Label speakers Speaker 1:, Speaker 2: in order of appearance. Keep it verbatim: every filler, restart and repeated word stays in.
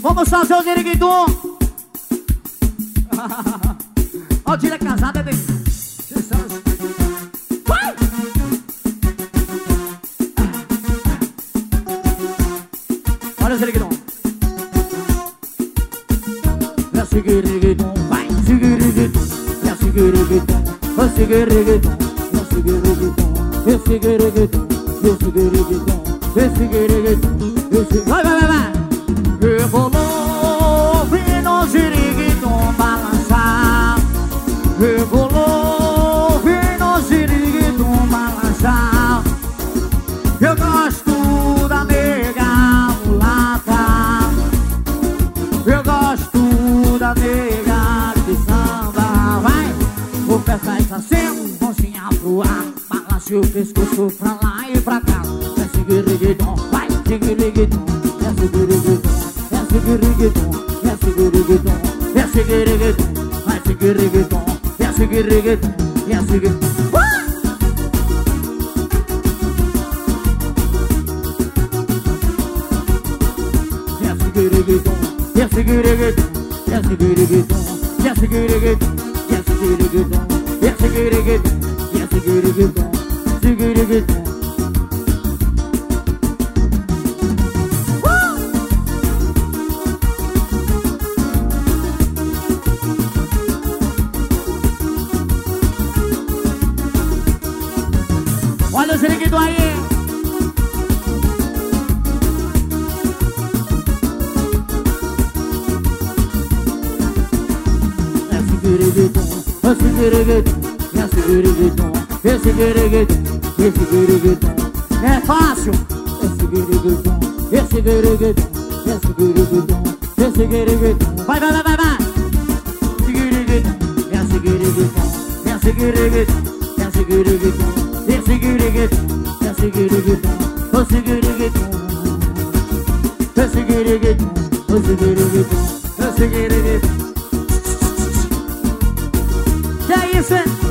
Speaker 1: Vamos fazer o Ziriguidum. Ó, o Tira casado é bem. Vai! Olha o Ziriguidum. É Ziriguidum, vai, Ziriguidum. É Ziriguidum, é Ziriguidum, é Ziriguidum, é Ziriguidum, é Ziriguidum, é Ziriguidum. Vai, vai, vai, vai. Rebolou, vi no Ziriguidum balançar. Rebolou, vi no Ziriguidum balançar. Eu gosto da nega mulata. Eu gosto da nega de samba. Vai, o pé faz assim, mãozinha pro ar. Balance o pescoço pra lá e pra cá. É Ziriguidum, vai, Ziriguidum, é Ziriguidum. É Ziriguidum, é Ziriguidum, é Ziriguidum, vai Ziriguidum, é Ziriguidum, é Ziriguidum. É Ziriguidum, é Ziriguidum, é Ziriguidum, é Ziriguidum, é Ziriguidum, é Ziriguidum, é Ziriguidum, Ziriguidum. Olha o Ziriguidum aí. É Ziriguidum, é Ziriguidum, é Ziriguidum, é Ziriguidum, é Ziriguidum. É fácil. É Ziriguidum, é Ziriguidum, é Ziriguidum, é Ziriguidum. Vai, vai, vai, vai, vai. Ziriguidum, é Ziriguidum, é Ziriguidum, é Ziriguidum. É Ziriguidum, é Ziriguidum, é Ziriguidum, é Ziriguidum, é Ziriguidum, é Ziriguidum. Que é isso, hein?